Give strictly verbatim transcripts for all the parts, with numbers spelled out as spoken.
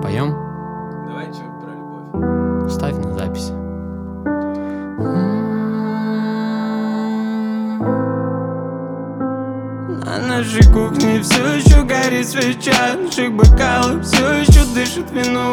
Поем? Давай что про любовь. Ставь на запись. На нашей кухне все еще горит свеча, наших бокалов все еще дышит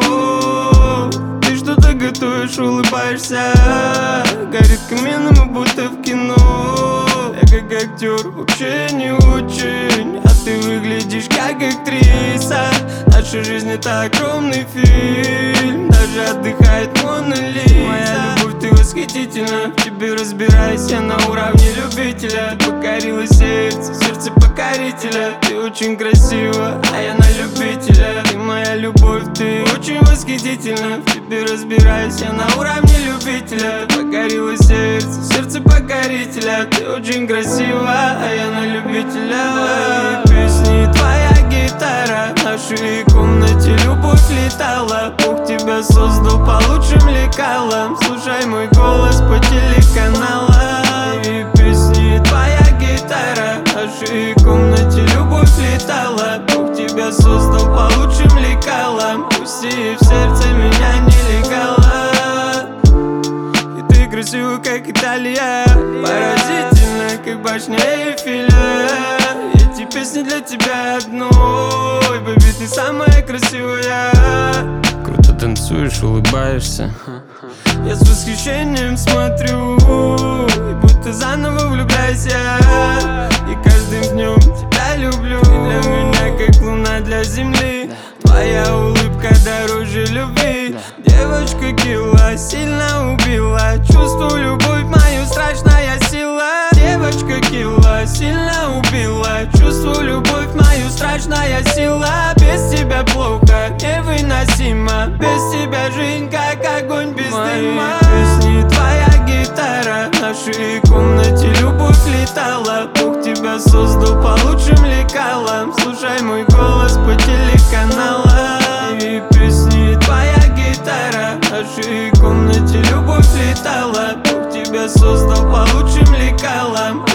вино. Ты что-то готовишь, улыбаешься, горит камин, мы будто в кино. Я как актер вообще не очень, а ты выглядишь как актриса. Наша жизнь это огромный фильм, даже отдыхает Мона Лиза. Моя любовь, ты восхитительна, в тебе разбираюсь я на уровне любителя. Покорила сердце, сердце покорителя. Ты очень красива, а я на любителя. Ты моя любовь, ты очень восхитительна, в тебе разбираюсь я на уровне любителя. Покорила сердце, сердце покорителя. Ты очень красива, а я на любителя. Твои песни, твоя гитара, в нашей комнате любовь летала. Бог тебя создал по лучшим лекалам. Слушай мой голос по телеканалам. Твои песни, твоя гитара, в нашей комнате любовь летала. Бог тебя создал по лучшим лекалам. Пусти в сердце меня нелегала. И ты красива, как Италия, поразительна, как башня Эйфеля. Эти песни для тебя одной, бэби, ты самая красивая. Круто танцуешь, улыбаешься. Я с восхищением смотрю, и будто заново влюбляюсь я. И каждым днем тебя люблю. Ты для меня как луна для земли. Твоя улыбка дороже любви. Девочка кила, сильно убила. Чувствую любовь, мою страшная сила. Девочка кила, сильно убила. Чувствую любовь, мою страшная сила. Без тебя плохо, невыносимо. Без тебя жизнь как огонь без дыма. Песни, твоя гитара, в нашей комнате любовь летала. Бог тебя создал по лучшим лекалам. Слушай мой голос по телеканалам. И песни, твоя гитара, в нашей комнате любовь летала. Бог тебя создал по лучшим лекалам.